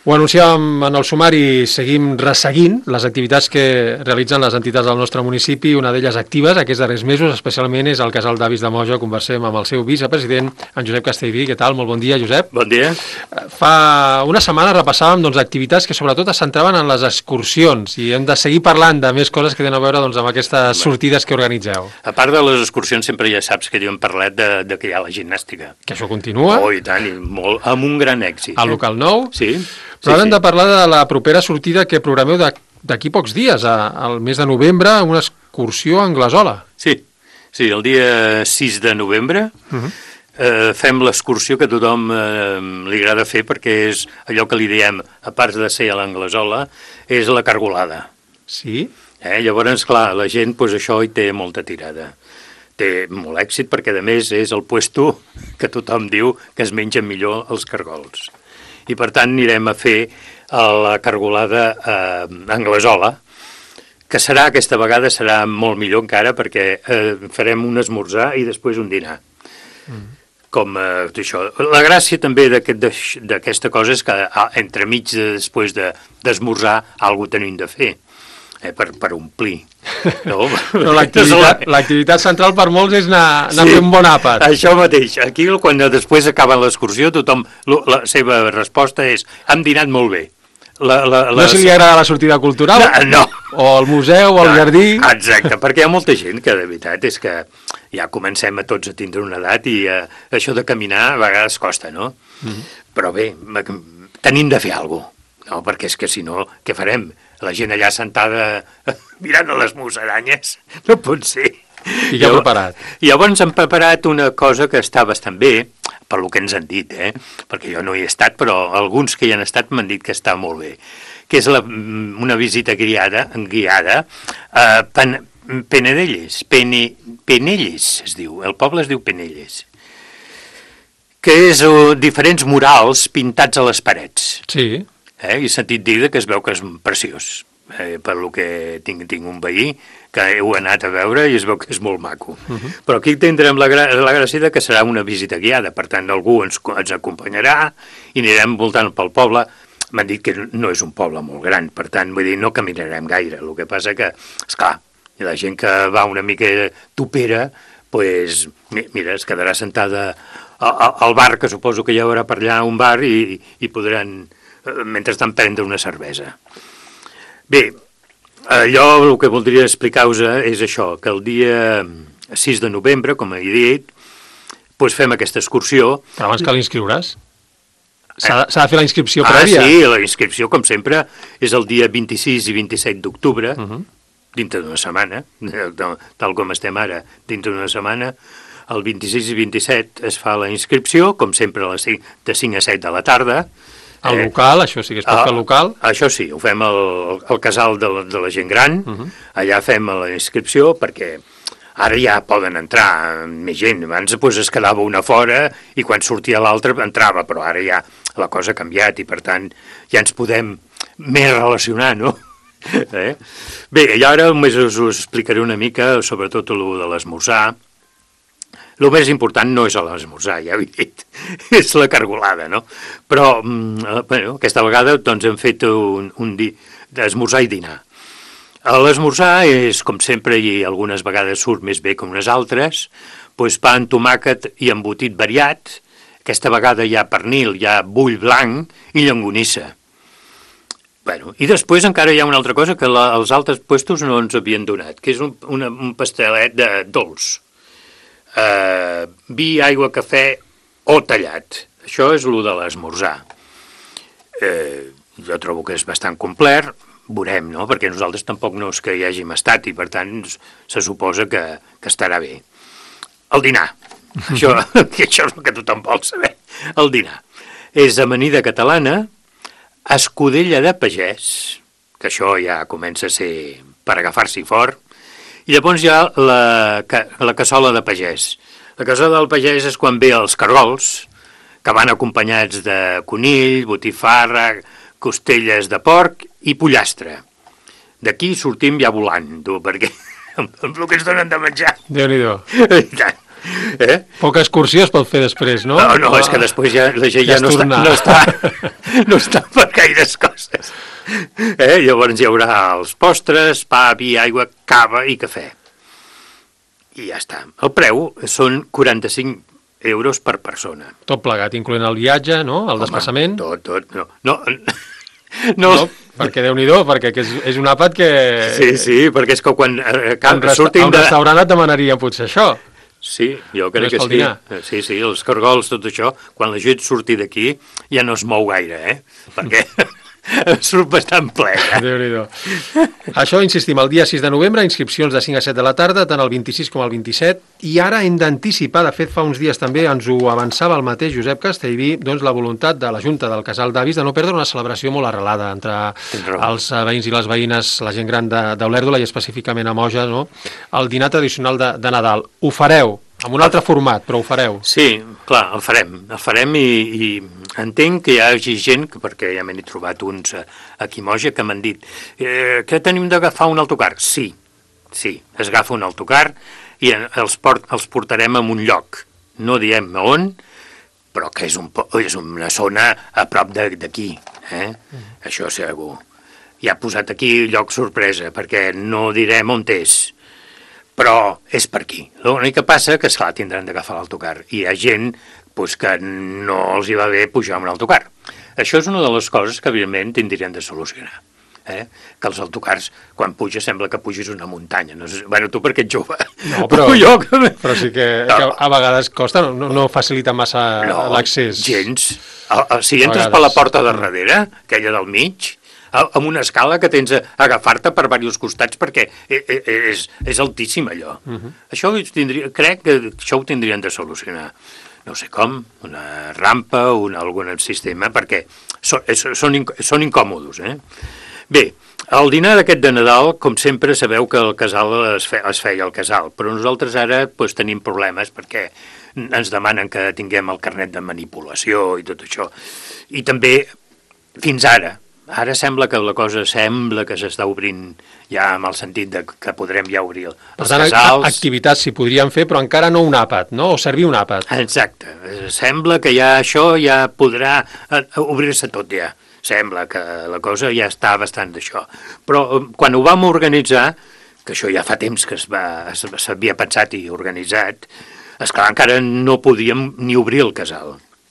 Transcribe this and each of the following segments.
Ho anunciàvem en el sumari, seguim resseguint les activitats que realitzen les entitats del nostre municipi, una d'elles actives aquests darrers mesos, especialment és el Casal d'Avis de Moja. Conversem amb el seu vicepresident, en Josep Castellví. Què tal? Molt bon dia, Josep. Bon dia. Fa una setmana repassàvem activitats que sobretot es centraven en les excursions i hem de seguir parlant de més coses que tenen a veure amb aquestes sortides que organitzeu. A part de les excursions, sempre ja saps que hem parlat de que hi ha la gimnàstica. Que això continua. Oh, i tant, i molt, amb un gran èxit. Al local nou. Sí. Però ara hem de parlar de la propera sortida que programeu d'aquí pocs dies, al mes de novembre, una excursió a Anglesola. Sí, el dia 6 de novembre fem l'excursió que a tothom li agrada fer, perquè és allò que li diem, a part de ser a l'Anglesola, és la cargolada. Sí? Llavors, clar, la gent això hi té molta tirada. Té molt èxit perquè, a més, és el puesto que tothom diu que es mengen millor els cargols. I, per tant, anirem a fer la cargolada a Anglesola, que aquesta vegada serà molt millor encara, perquè farem un esmorzar i després un dinar. Com això. La gràcia també d'aquesta cosa és que entremig després d'esmorzar alguna cosa tenim de fer. Per omplir. No? Però l'activitat central per molts és anar a fer un bon àpat. Això mateix. Aquí, quan després acaba l'excursió, tothom, la seva resposta és: hem dinat molt bé. No si li agrada la sortida cultural? No. O el museu, o el jardí? Exacte, perquè hi ha molta gent que, de veritat, és que ja comencem a tots a tindre una edat i això de caminar a vegades costa, no? Però bé, tenim de fer alguna cosa. No, perquè és que si no, què farem? La gent allà sentada mirant a les musaranyes, no pot ser. I què ha preparat? Llavors hem preparat una cosa que està bastant bé, per lo que ens han dit, perquè jo no hi he estat, però alguns que hi han estat m'han dit que està molt bé, que és una visita guiada a Penelles, Penelles es diu, el poble es diu Penelles, que és diferents murals pintats a les parets. Sí. I he sentit dir que es veu que és preciós. Per lo que tinc un veí que heu anat a veure i es veu que és molt maco. Però aquí tindrem la gràcia que serà una visita guiada, per tant algú ens acompanyarà i anirem voltant pel poble. M'han dit que no és un poble molt gran, per tant, vull dir, no caminarem gaire. El que passa que, esclar, la gent que va una mica topera, doncs, mira, es quedarà sentada al bar, que suposo que hi haurà per allà un bar, i podran mentrestant prendre una cervesa. Bé, jo el que voldria explicar-vos és això, que el dia 6 de novembre, com he dit, doncs fem aquesta excursió. Però abans cal inscriure's? S'ha de fer la inscripció prèvia? Sí, la inscripció, com sempre, és el dia 26 i 27 d'octubre, dintre d'una setmana, tal com estem ara, dintre d'una setmana. El 26 i 27 es fa la inscripció, com sempre, de 5 a 7 de la tarda. Al local, això sí que es pot fer al local? Això sí, ho fem al casal de la gent gran, allà fem la inscripció, perquè ara ja poden entrar més gent. Abans es quedava una fora i quan sortia l'altra entrava, però ara ja la cosa ha canviat i per tant ja ens podem més relacionar, no? Bé, i ara només us explicaré una mica, sobretot el de l'esmorzar. El més important no és l'esmorzar, ja ho he dit, és la cargolada, no? Però, aquesta vegada hem fet un esmorzar i dinar. L'esmorzar és, com sempre, i algunes vegades surt més bé que unes altres, pa amb tomàquet i embotit variat. Aquesta vegada hi ha pernil, hi ha bull blanc i llonganissa. I després encara hi ha una altra cosa que els altres puestos no ens havien donat, que és un pastelet de dolç. Vi, aigua, cafè o tallat. Això és el de l'esmorzar. Jo trobo que és bastant complet, veurem, no? Perquè nosaltres tampoc no és que hi hàgim estat i per tant se suposa que estarà bé. El dinar. Això és el que tothom vol saber. El dinar. És amanida catalana, escudella de pagès, que això ja comença a ser per agafar-s'hi fort. I llavors hi ha la cassola de pagès. La cassola del pagès és quan ve els cargols, que van acompanyats de conill, botifarra, costelles de porc i pollastre. D'aquí sortim ja volant, tu, perquè amb el que ens donen de menjar. Déu-n'hi-do. Poca excursió es pot fer després, no? No, és que després ja la gent ja no està per gaires coses. Llavors hi haurà els postres, pa, vi, aigua, cava i cafè. I ja està. El preu són 45 euros per persona. Tot plegat, incloent el viatge, no? El desplaçament. Tot. No, perquè Déu-n'hi-do, perquè és un àpat que... Sí, perquè és que quan surtin de... A un restaurant et demanaria potser això. Sí, jo crec que sí. Sí, els cargols, tot això, quan la gent surti d'aquí ja no es mou gaire, perquè surt bastant ple. Déu-n'hi-do. Això, insistim, el dia 6 de novembre, inscripcions de 5 a 7 de la tarda, tant el 26 com el 27, i ara hem d'anticipar, de fet fa uns dies també ens ho avançava el mateix Josep Castellví, doncs la voluntat de la Junta del Casal d'Avis de no perdre una celebració molt arrelada entre els veïns i les veïnes, la gent gran d'Olèrdola i específicament a Moja, no? El dinar tradicional de Nadal. Ho fareu? Amb un altre format, però ho fareu. Sí, clar, el farem i entenc que hi hagi gent, perquè ja m'he trobat uns aquí a Moja, que m'han dit que tenim d'agafar un autocar. Sí, es agafa un autocar i els portarem a un lloc. No diem on, però que és una zona a prop d'aquí. Això segur. Ja ha posat aquí lloc sorpresa, perquè no direm on és. Però és per aquí. L'únic que passa que, esclar, tindran d'agafar l'autocar. I hi ha gent que no els hi va bé pujar amb l'autocar. Això és una de les coses que, evidentment, tindrien de solucionar. Que els autocars, quan puges, sembla que pugis una muntanya. No sé, bueno, tu perquè ets jove. No, però sí que a vegades costa, no facilita massa l'accés. No, gens. Si entres per la porta de darrere, aquella del mig, amb una escala que tens a agafar-te per diversos costats perquè és altíssim allò. Això crec que això ho tindrien de solucionar. No sé com, una rampa, algun sistema, perquè són incòmodos. Bé, el dinar d'aquest de Nadal, com sempre, sabeu que el casal es feia al casal, però nosaltres ara tenim problemes perquè ens demanen que tinguem el carnet de manipulació i tot això. I també, fins ara sembla que la cosa s'està obrint ja amb el sentit que podrem ja obrir els casals. Per tant, activitats s'hi podrien fer, però encara no un àpat, no? O servir un àpat. Exacte. Sembla que ja això ja podrà obrir-se tot ja. Sembla que la cosa ja està bastant d'això. Però quan ho vam organitzar, que això ja fa temps que s'havia pensat i organitzat, esclar, encara no podíem ni obrir el casal.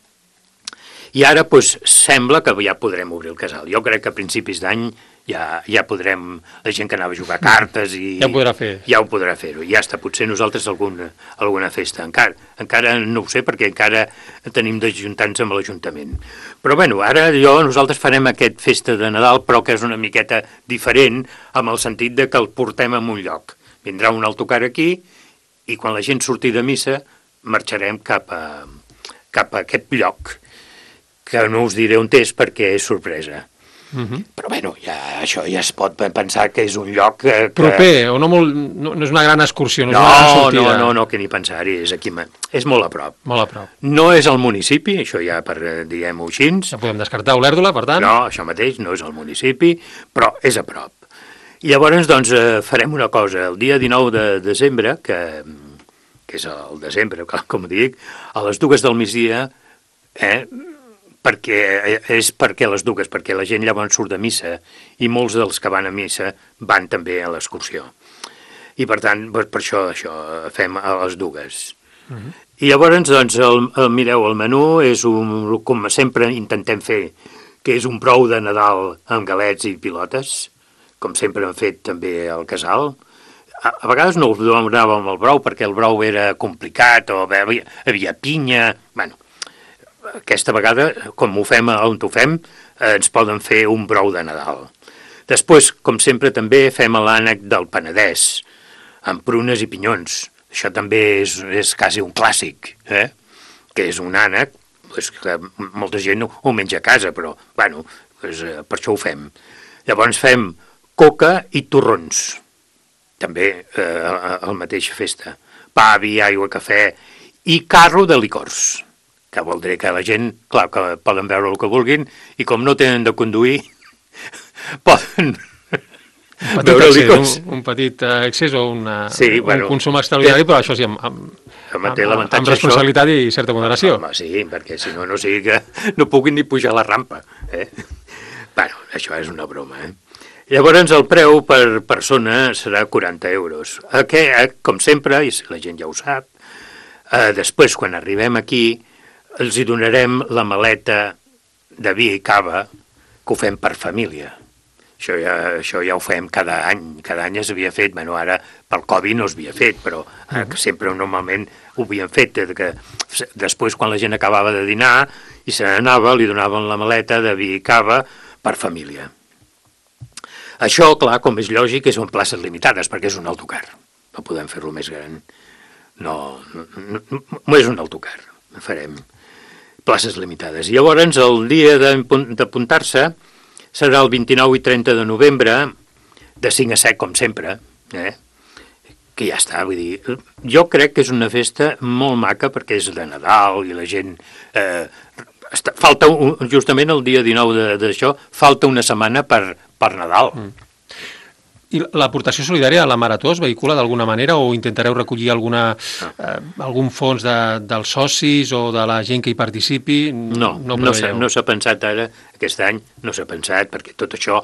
I ara sembla que ja podrem obrir el casal. Jo crec que a principis d'any ja podrem, la gent que anava a jugar cartes ja ho podrà fer. Ja ho podrà fer-ho. Ja està, potser nosaltres alguna festa. Encara no ho sé perquè encara tenim d'ajuntar-nos amb l'Ajuntament. Però bueno, ara nosaltres farem aquest festa de Nadal, però que és una miqueta diferent amb el sentit de que el portem a un lloc. Vindrà un autocar aquí i quan la gent surti de missa marxarem cap a aquest lloc, que no us diré on és perquè és sorpresa. Però bueno, això ja es pot pensar que és un lloc proper, o no és una gran excursió, no és una gran sortida. No, que ni pensar-hi, és aquí, és molt a prop. Molt a prop. No és el municipi, això ja diguem-ho així. Ja podem descartar Olèrdola, per tant. No, això mateix, no és el municipi, però és a prop. I llavors, doncs, farem una cosa, el dia 19 de desembre, que és el desembre, com dic, a les 2 del migdia, perquè a les 2, perquè la gent llavors surt de missa i molts dels que van a missa van també a l'excursió. I per tant, per això fem a les 2. I llavors, doncs, mireu, el menú és com sempre intentem fer, que és un brou de Nadal amb galets i pilotes, com sempre hem fet també al casal. A vegades no ho donàvem el brou perquè el brou era complicat o havia pinya, bueno. Aquesta vegada, com ho fem on ho fem, ens poden fer un brou de Nadal. Després, com sempre, també fem l'ànec del Penedès, amb prunes i pinyons. Això també és quasi un clàssic, que és un ànec, que molta gent ho menja a casa, però, bueno, per això ho fem. Llavors fem coca i torrons, també a la mateixa festa. Pa, vi, aigua, cafè i carro de licors, que vol dir que la gent, clar, que poden veure el que vulguin, i com no tenen de conduir, poden veure licors. Un petit accés o un consum extraordinari, però això sí, Home, té l'avantatge amb responsabilitat i certa moderació. Home, sí, perquè si no, no sigui que no puguin ni pujar la rampa. Bueno, això és una broma, Llavors, el preu per persona serà 40 euros. Com sempre, i la gent ja ho sap, després, quan arribem aquí, els hi donarem la maleta de vi i cava, que ho fem per família. Això ja ho fem cada any. Cada any es havia fet, bueno, ara pel Covid no es havia fet, però sempre normalment ho havien fet. Que després, quan la gent acabava de dinar i se n'anava, li donaven la maleta de vi i cava per família. Això, clar, com és lògic, és en places limitades, perquè és un autocar. No podem fer-lo més gran. No és un autocar. Farem places limitades. I llavors, el dia d'apuntar-se serà el 29 i 30 de novembre, de 5 a 7, com sempre, que ja està, vull dir, jo crec que és una festa molt maca, perquè és de Nadal i la gent... falta, justament el dia 19 d'això, falta una setmana per Nadal. I l'aportació solidària a la Marató es vehicula d'alguna manera o intentareu recollir algun fons dels socis o de la gent que hi participi? No s'ha pensat ara, aquest any no s'ha pensat, perquè tot això,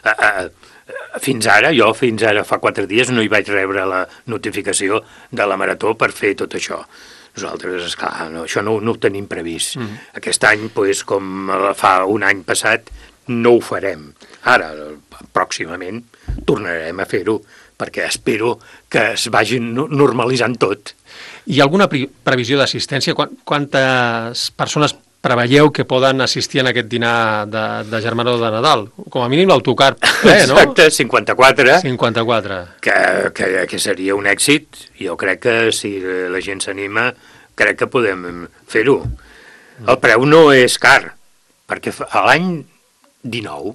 fins ara fa 4 dies no hi vaig rebre la notificació de la Marató per fer tot això. Nosaltres, esclar, això no ho tenim previst. Aquest any, com fa un any passat, no ho farem. Ara, pròximament, tornarem a fer-ho, perquè espero que es vagi normalitzant tot. Hi ha alguna previsió d'assistència? Quantes persones preveieu que poden assistir en aquest dinar de Germanor de Nadal? Com a mínim l'autocar ple, no? Exacte, 54. 54. Que seria un èxit. Jo crec que si la gent s'anima, crec que podem fer-ho. El preu no és car, perquè l'any 19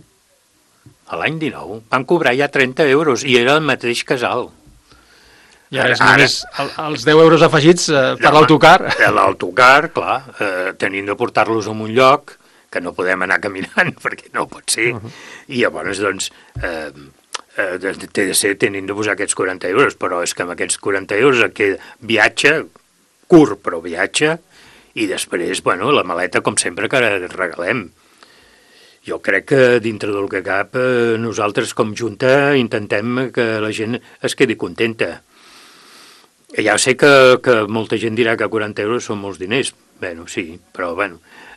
van cobrar ja 30 euros i era el mateix casal. I ara és només els 10 euros afegits per l'autocar. L'autocar, clar, tenint de portar-los a un lloc que no podem anar caminant perquè no pot ser. I llavors, doncs, té de ser tenint de posar aquests 40 euros, però és que amb aquests 40 euros queda viatge, curt però viatge, i després, bueno, la maleta com sempre que regalem. Jo crec que dintre del que cap nosaltres com Junta intentem que la gent es quedi contenta. Ja sé que molta gent dirà que 40 euros són molts diners. Bueno, sí, però bueno.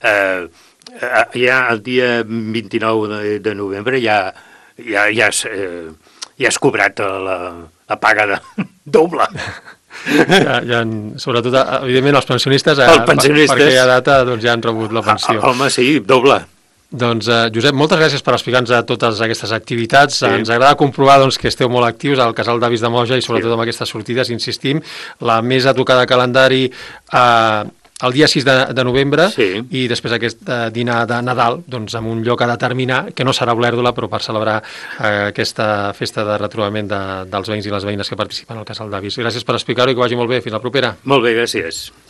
Ja el dia 29 de novembre ja has cobrat la paga doble. Sobretot, evidentment, els pensionistes, per aquella data ja han rebut la pensió. Home, sí, doble. Doncs, Josep, moltes gràcies per explicar-nos totes aquestes activitats. Ens agrada comprovar que esteu molt actius al Casal d'Avis de Moja i sobretot amb aquestes sortides, insistim. La més a tocar de calendari el dia 6 de novembre i després aquest dinar de Nadal amb un lloc a determinar, que no serà Olèrdola, però per celebrar aquesta festa de retrobament dels veïns i les veïnes que participen al Casal d'Avis. Gràcies per explicar-ho i que vagi molt bé. Fins la propera. Molt bé, gràcies.